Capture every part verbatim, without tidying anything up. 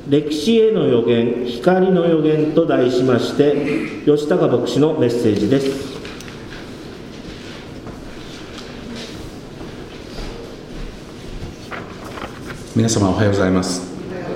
歴史への予言、光の予言と題しまして、吉高牧師のメッセージです。 皆様おはようございます。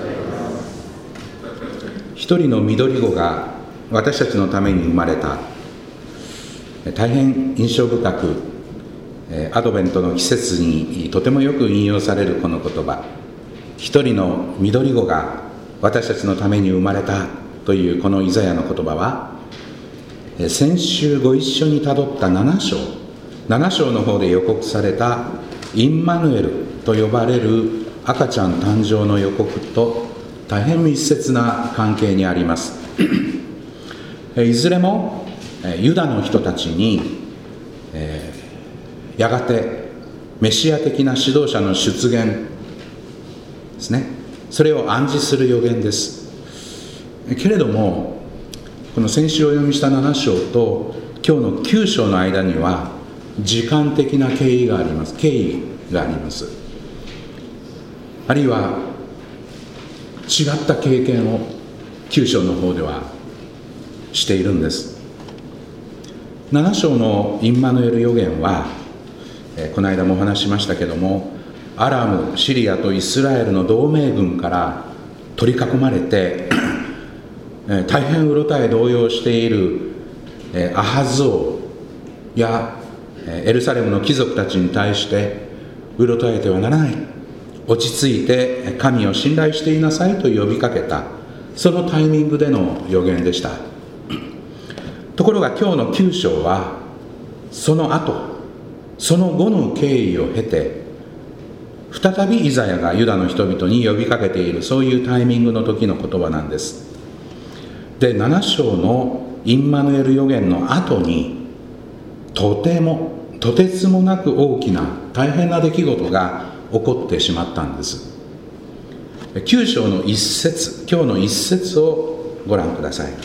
一人の緑子が私たちのために生まれた。大変印象深く、アドベントの季節にとてもよく引用されるこの言葉、一人の緑子が私たちのために生まれたというこのイザヤの言葉は、先週ご一緒にたどったなな章、なな章の方で予告されたインマヌエルと呼ばれる赤ちゃん誕生の予告と大変密接な関係にあります。いずれもユダの人たちに、えー、やがてメシア的な指導者の出現ですね、それを暗示する予言です。けれどもこの先週お読みしたなな章と今日のきゅう章の間には時間的な経緯があります経緯があります。あるいは違った経験をきゅう章の方ではしているんです。なな章のインマヌエル予言は、えー、この間もお話しましたけども、アラム、シリアとイスラエルの同盟軍から取り囲まれて、えー、大変うろたえ動揺している、えー、アハズ王や、えー、エルサレムの貴族たちに対して、うろたえてはならない、落ち着いて神を信頼していなさいと呼びかけた、そのタイミングでの予言でした。ところが今日のきゅう章はその後、その後の経緯を経て、再びイザヤがユダの人々に呼びかけている、そういうタイミングの時の言葉なんです。で、なな章のインマヌエル予言の後に、とてもとてつもなく大きな大変な出来事が起こってしまったんです。きゅう章の一節、今日の一節をご覧ください。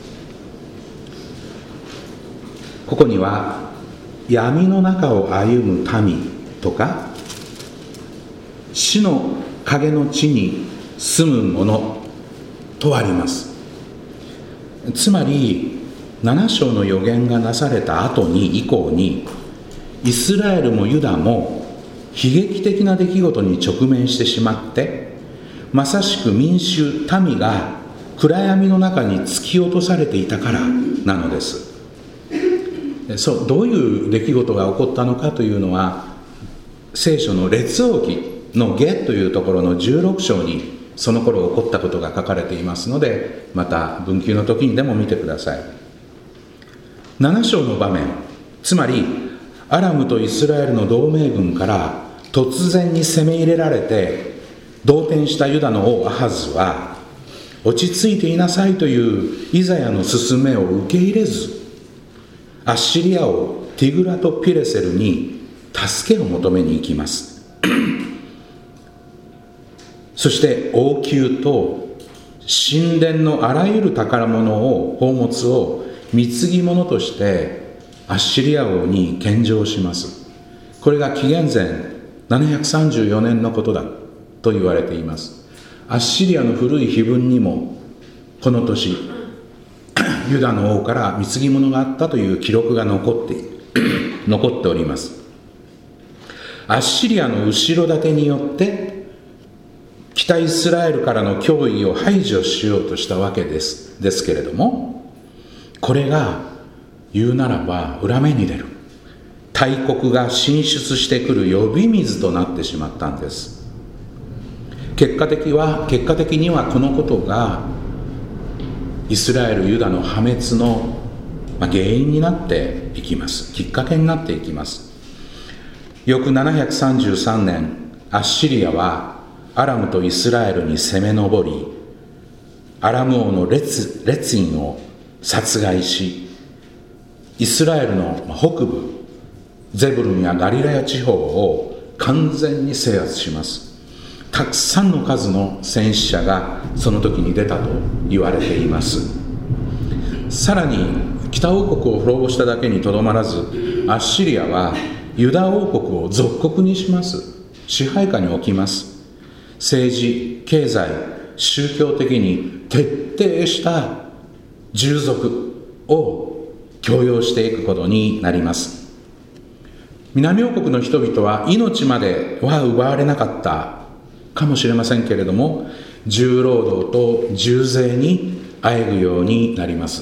ここには、闇の中を歩む民とか、死の影の地に住む者とあります。つまりなな章の予言がなされた後に以降に、イスラエルもユダも悲劇的な出来事に直面してしまって、まさしく民衆、民が暗闇の中に突き落とされていたからなのです。そう、どういう出来事が起こったのかというのは、聖書の列王記の下というところのじゅうろく章にその頃起こったことが書かれていますので、また文級の時にでも見てください。なな章の場面、つまりアラムとイスラエルの同盟軍から突然に攻め入れられて動転したユダの王アハズは、落ち着いていなさいというイザヤの勧めを受け入れず、アッシリア王ティグラトピレセルに助けを求めに行きますそして王宮と神殿のあらゆる宝物を、宝物を貢ぎ物としてアッシリア王に献上します。これが紀元前ななひゃくさんじゅうよねんのことだと言われています。アッシリアの古い碑文にもこの年ユダの王から貢ぎ物があったという記録が残って残っております。アッシリアの後ろ盾によって北イスラエルからの脅威を排除しようとしたわけですですけれども、これが言うならば裏目に出る、大国が進出してくる呼び水となってしまったんです。結果的は結果的にはこのことがイスラエル・ユダの破滅の原因になっていきます。きっかけになっていきます。翌ななひゃくさんじゅうさんねん、アッシリアはアラムとイスラエルに攻め上り、アラム王のレツ、レツインを殺害し、イスラエルの北部ゼブルンやガリラヤ地方を完全に制圧します。たくさんの数の戦死者がその時に出たと言われています。さらに北王国を滅ぼしただけにとどまらず、アッシリアはユダ王国を属国にします。支配下に置きます。政治、経済、 宗教的に徹底した従属を強要していくことになります。南王国の人々は命までは奪われなかったかもしれませんけれども、重労働と重税にあえぐようになります。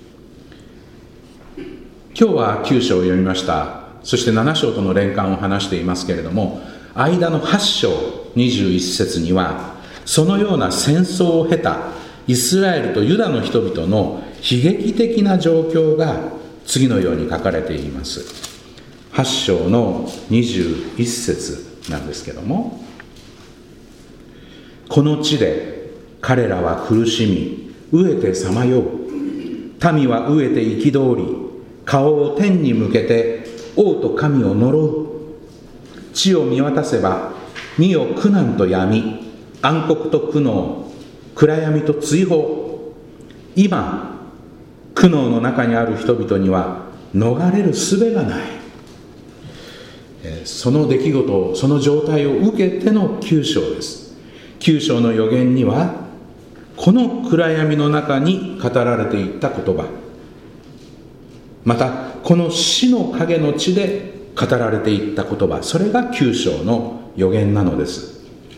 今日はきゅう章を読みました。そしてなな章との連関を話していますけれども、間のはち章にじゅういち節には、そのような戦争を経たイスラエルとユダの人々の悲劇的な状況が次のように書かれています。はち章のにじゅういち節なんですけども、この地で彼らは苦しみ飢えてさまよう。民は飢えて憤り、顔を天に向けて王と神を呪う。地を見渡せば、見よ苦難と闇、暗黒と苦悩、暗闇と追放。今苦悩の中にある人々には逃れる術がない。その出来事、その状態を受けてのきゅう章です。きゅう章の預言には、この暗闇の中に語られていった言葉、またこの死の影の地で語られていった言葉、それがきゅう章の預言なのです。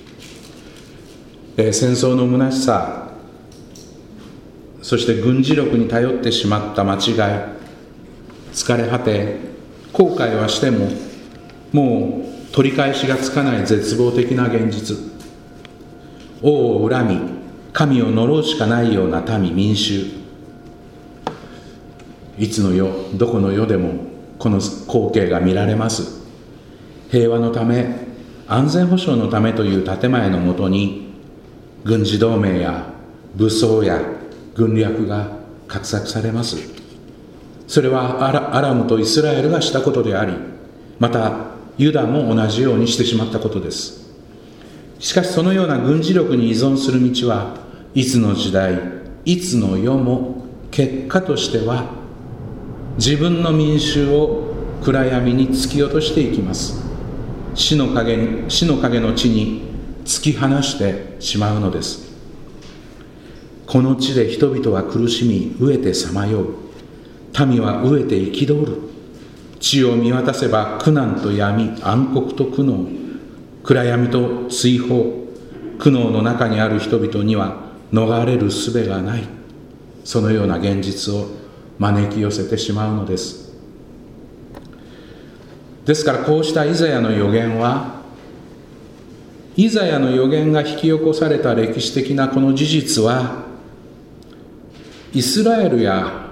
えー、戦争の虚しさ、そして軍事力に頼ってしまった間違い、疲れ果て後悔はしてももう取り返しがつかない絶望的な現実、王を恨み神を呪うしかないような民民衆、いつの世どこの世でもこの光景が見られます。平和のため安全保障のためという建前のもとに、軍事同盟や武装や軍略が画策されます。それはア ラ, アラムとイスラエルがしたことであり、またユダも同じようにしてしまったことです。しかしそのような軍事力に依存する道はいつの時代いつの世も結果としては自分の民衆を暗闇に突き落としていきます。死の影に、死の影の地に突き放してしまうのです。この地で人々は苦しみ飢えてさまよう。民は飢えて憤る。地を見渡せば苦難と闇、暗黒と苦悩、暗闇と追放。苦悩の中にある人々には逃れる術がない。そのような現実を招き寄せてしまうのです。ですからこうしたイザヤの預言は、イザヤの預言が引き起こされた歴史的なこの事実は、イスラエルや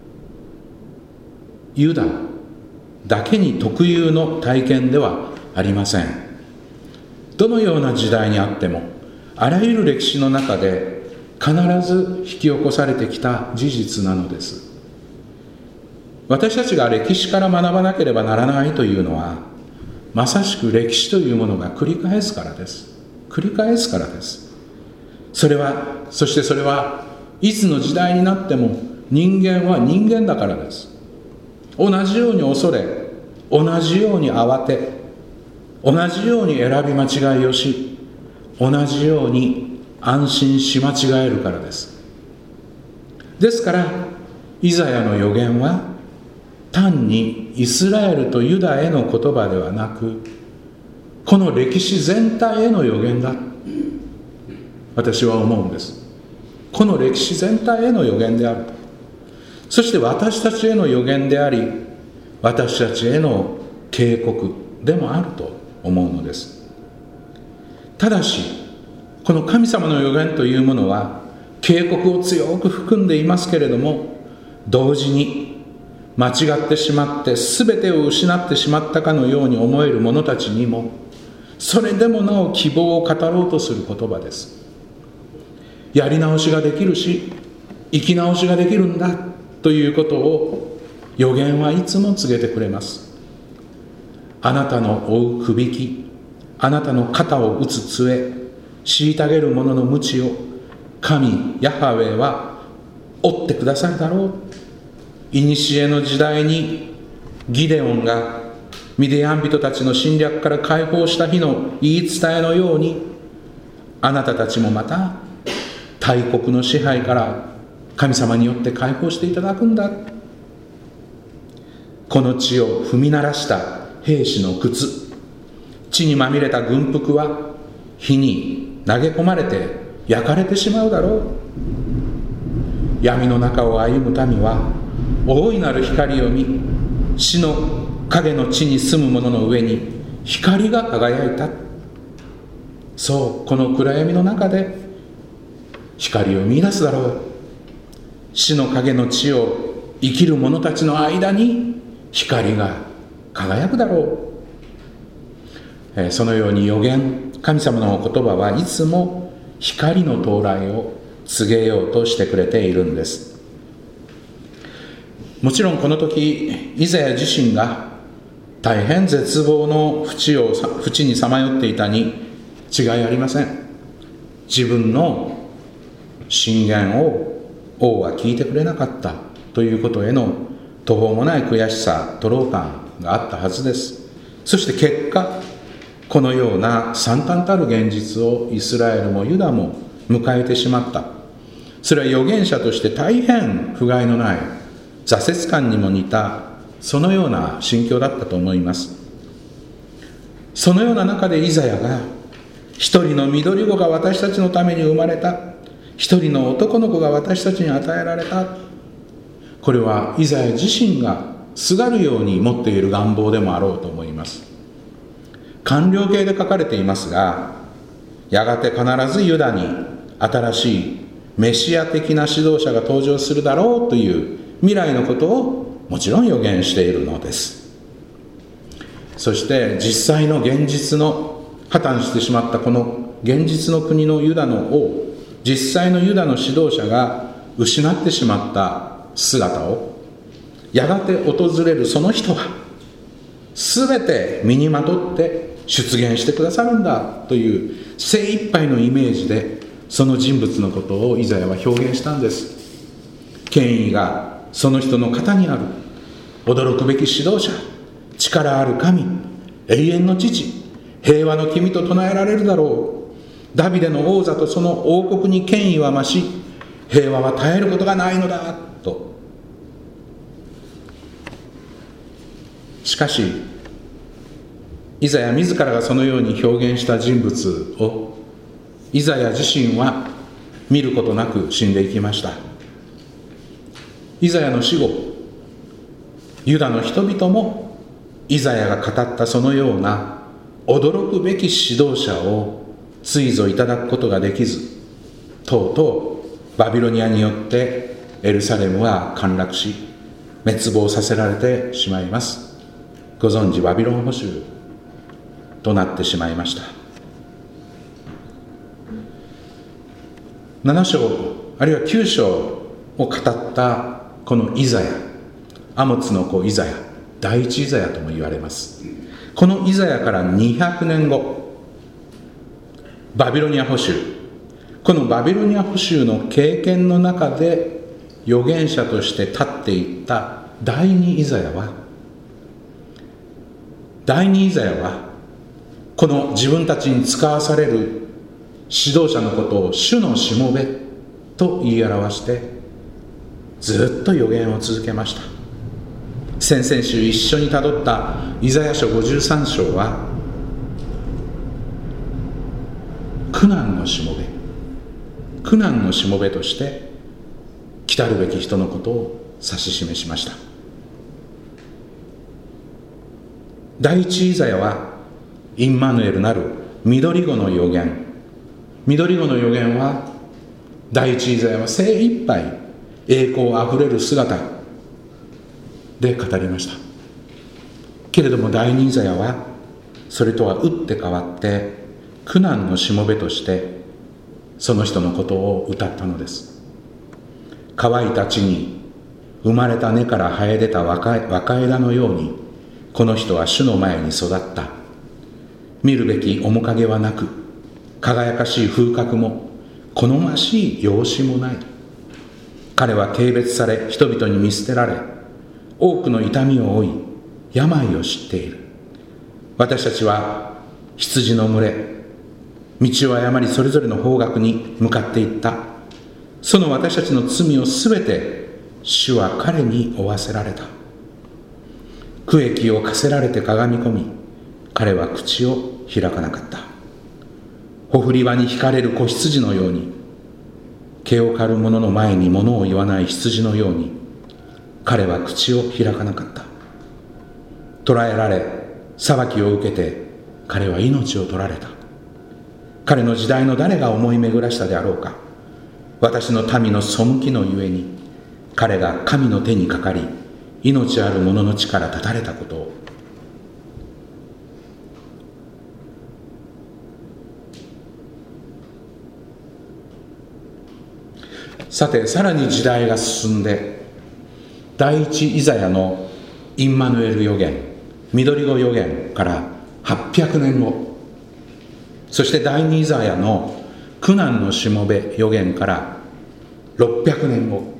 ユダだけに特有の体験ではありません。どのような時代にあっても、あらゆる歴史の中で必ず引き起こされてきた事実なのです。私たちが歴史から学ばなければならないというのは、まさしく歴史というものが繰り返すからです。繰り返すからです。それは、そしてそれはいつの時代になっても人間は人間だからです。同じように恐れ、同じように慌て、同じように選び間違いをし、同じように安心し間違えるからです。ですからイザヤの預言は単にイスラエルとユダへの言葉ではなく、この歴史全体への預言だ、私は思うんです。この歴史全体への預言である。そして私たちへの預言であり、私たちへの警告でもあると思うのです。ただしこの神様の預言というものは警告を強く含んでいますけれども、同時に間違ってしまって全てを失ってしまったかのように思える者たちにも、それでもなお希望を語ろうとする言葉です。やり直しができるし、生き直しができるんだということを預言はいつも告げてくれます。あなたの負うくびき、あなたの肩を打つ杖、虐げる者の鞭を神ヤハウェは追ってくださるだろう。いにしえの時代にギデオンがミディアン人たちの侵略から解放した日の言い伝えのように、あなたたちもまた大国の支配から神様によって解放していただくんだ。この地を踏み鳴らした兵士の靴、血にまみれた軍服は火に投げ込まれて焼かれてしまうだろう。闇の中を歩む民は大いなる光を見、死の影の地に住む者の上に光が輝いた。そう、この暗闇の中で光を見出すだろう。死の影の地を生きる者たちの間に光が輝くだろう。えー、そのように預言、神様の言葉はいつも光の到来を告げようとしてくれているんです。もちろんこの時イザヤ自身が大変絶望の淵を淵にさまよっていたに違いありません。自分の進言を王は聞いてくれなかったということへの途方もない悔しさ、徒労感があったはずです。そして結果、このような惨憺たる現実をイスラエルもユダも迎えてしまった。それは預言者として大変不甲斐のない挫折感にも似たそのような心境だったと思います。そのような中でイザヤが、一人の緑子が私たちのために生まれた、一人の男の子が私たちに与えられた。これはイザヤ自身がすがるように持っている願望でもあろうと思います。完了形で書かれていますが、やがて必ずユダに新しいメシア的な指導者が登場するだろうという未来のことをもちろん予言しているのです。そして実際の現実の破綻してしまったこの現実の国のユダの王、実際のユダの指導者が失ってしまった姿をやがて訪れるその人が全て身にまとって出現してくださるんだという精一杯のイメージでその人物のことをイザヤは表現したんです。権威がその人の肩にある、驚くべき指導者、力ある神、永遠の父、平和の君と唱えられるだろう。ダビデの王座とその王国に権威は増し、平和は絶えることがないのだと。しかしイザヤ自らがそのように表現した人物をイザヤ自身は見ることなく死んでいきました。イザヤの死後、ユダの人々もイザヤが語ったそのような驚くべき指導者をついぞいただくことができず、とうとうバビロニアによってエルサレムは陥落し滅亡させられてしまいます。ご存知、バビロン捕囚となってしまいました。なな章あるいはきゅう章を語ったこのイザヤ、アモツの子イザヤ、第一イザヤとも言われます。このイザヤからにひゃくねんご、バビロニア捕囚、このバビロニア捕囚の経験の中で預言者として立っていった第二イザヤは第二イザヤはこの自分たちに使わされる指導者のことを主のしもべと言い表してずっと預言を続けました。先々週一緒にたどったイザヤ書ごじゅうさん章は苦難のしもべ、苦難のしもべとして来たるべき人のことを指し示しました。第一イザヤはインマヌエルなる緑子の預言、緑子の預言は第一イザヤは精一杯栄光あふれる姿で語りました。けれども第二イザヤはそれとは打って変わって苦難のしもべとしてその人のことを歌ったのです。乾いた地に生まれた根から生え出た若い若枝のようにこの人は主の前に育った。見るべき面影はなく、輝かしい風格も好ましい容姿もない。彼は軽蔑され人々に見捨てられ、多くの痛みを負い病を知っている。私たちは羊の群れ、道を誤りそれぞれの方角に向かっていった。 その私たちの罪をすべて主は彼に負わせられた。苦役を課せられてかがみ込み、彼は口を開かなかった。ほふり場に引かれる子羊のように、毛を刈る者の前に物を言わない羊のように、彼は口を開かなかった。捕らえられ、裁きを受けて、彼は命を取られた。彼の時代の誰が思い巡らしたであろうか。私の民の背きのゆえに、彼が神の手にかかり、命ある者の地から断たれたことを。さて、さらに時代が進んで、第一イザヤのインマヌエル預言、緑子預言からはっぴゃくねんご、そして第二イザヤの苦難のしもべ預言からろっぴゃくねんご、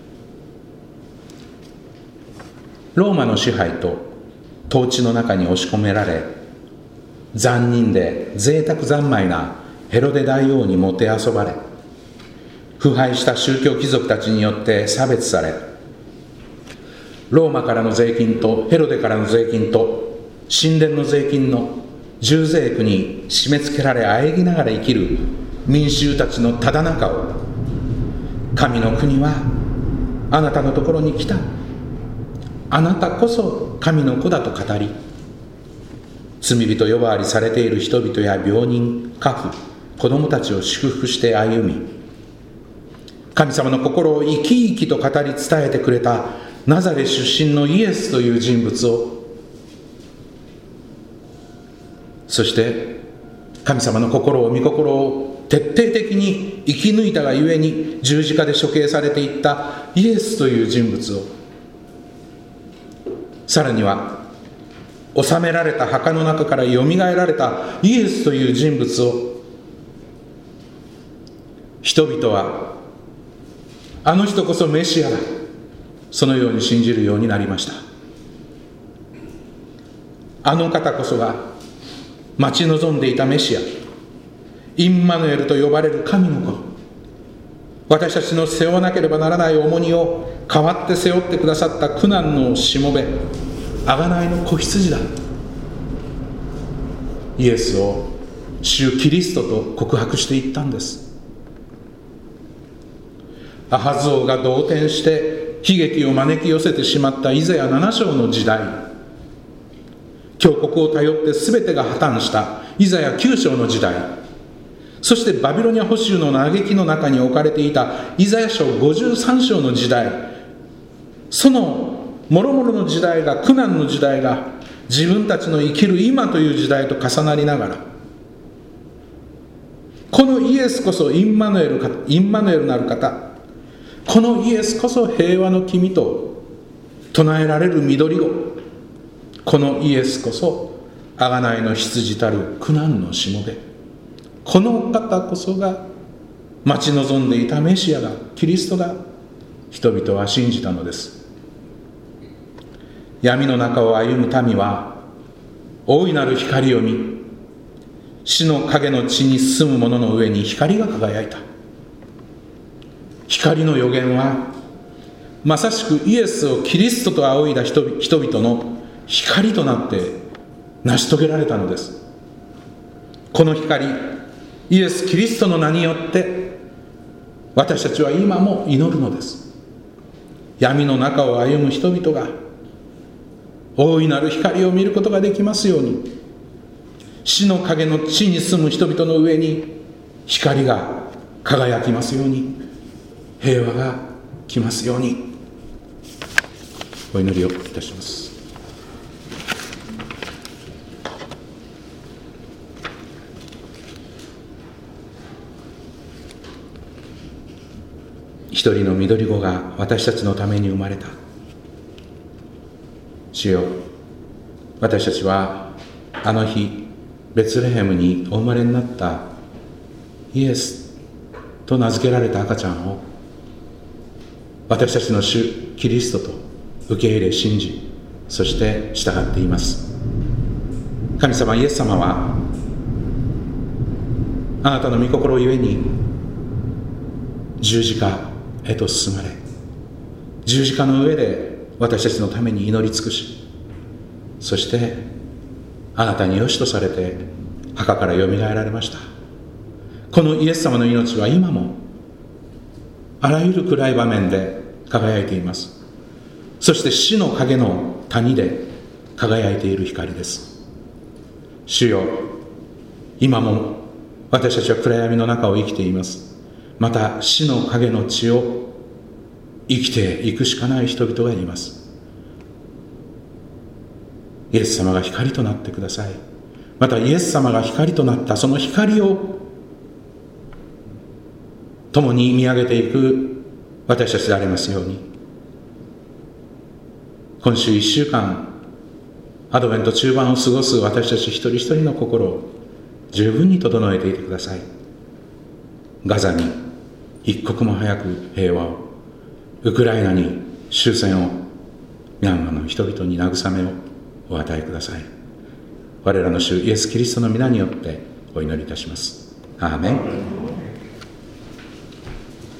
ローマの支配と統治の中に押し込められ、残忍で贅沢三昧なヘロデ大王にもてあそばれ、腐敗した宗教貴族たちによって差別され、ローマからの税金とヘロデからの税金と神殿の税金の重税区に締め付けられ、あえぎながら生きる民衆たちのただ中を、神の国はあなたのところに来た、あなたこそ神の子だと語り、罪人呼ばわりされている人々や病人、家父、子供たちを祝福して歩み、神様の心を生き生きと語り伝えてくれたナザレ出身のイエスという人物を、そして神様の心を、御心を徹底的に生き抜いたがゆえに十字架で処刑されていったイエスという人物を、さらには収められた墓の中からよみがえられたイエスという人物を、人々はあの人こそメシアだ、そのように信じるようになりました。あの方こそが待ち望んでいたメシア、インマヌエルと呼ばれる神の子、私たちの背負わなければならない重荷を代わって背負ってくださった苦難のしもべ、贖いの子羊だ。イエスを主キリストと告白していったんです。アハズ王が動転して悲劇を招き寄せてしまったイザヤなな章の時代、強国を頼って全てが破綻したイザヤきゅう章の時代、そしてバビロニア捕囚の嘆きの中に置かれていたイザヤ書ごじゅうさん章の時代、その諸々の時代が、苦難の時代が自分たちの生きる今という時代と重なりながら、このイエスこそインマヌエルか、インマヌエルなる方、このイエスこそ平和の君と唱えられる緑子、このイエスこそ贖いの羊たる苦難のしもべ、この方こそが待ち望んでいたメシアだ、キリストだ。人々は信じたのです。闇の中を歩む民は大いなる光を見、死の影の地に住む者の上に光が輝いた。光の予言はまさしくイエスをキリストと仰いだ人々の光となって成し遂げられたのです。この光、イエス・キリストの名によって私たちは今も祈るのです。闇の中を歩む人々が大いなる光を見ることができますように、死の影の地に住む人々の上に光が輝きますように、平和が来ますように。お祈りをいたします。一人の緑子が私たちのために生まれた。主よ、私たちはあの日ベツレヘムにお生まれになったイエスと名付けられた赤ちゃんを私たちの主キリストと受け入れ信じ、そして従っています。神様イエス様はあなたの御心ゆえに十字架へと進まれ、十字架の上で私たちのために祈り尽くし、そしてあなたによしとされて墓からよみがえられました。このイエス様の命は今もあらゆる暗い場面で輝いています。そして死の影の谷で輝いている光です。主よ、今も私たちは暗闇の中を生きています。また死の影の地を生きていくしかない人々がいます。イエス様が光となってください。またイエス様が光となったその光を共に見上げていく私たちでありますように、今週いっしゅうかんアドベント中盤を過ごす私たち一人一人の心を十分に整えていてください。ガザに一刻も早く平和を、ウクライナに終戦を、ミャンマーの人々に慰めをお与えください。我らの主イエス・キリストの皆によってお祈りいたします。アーメン。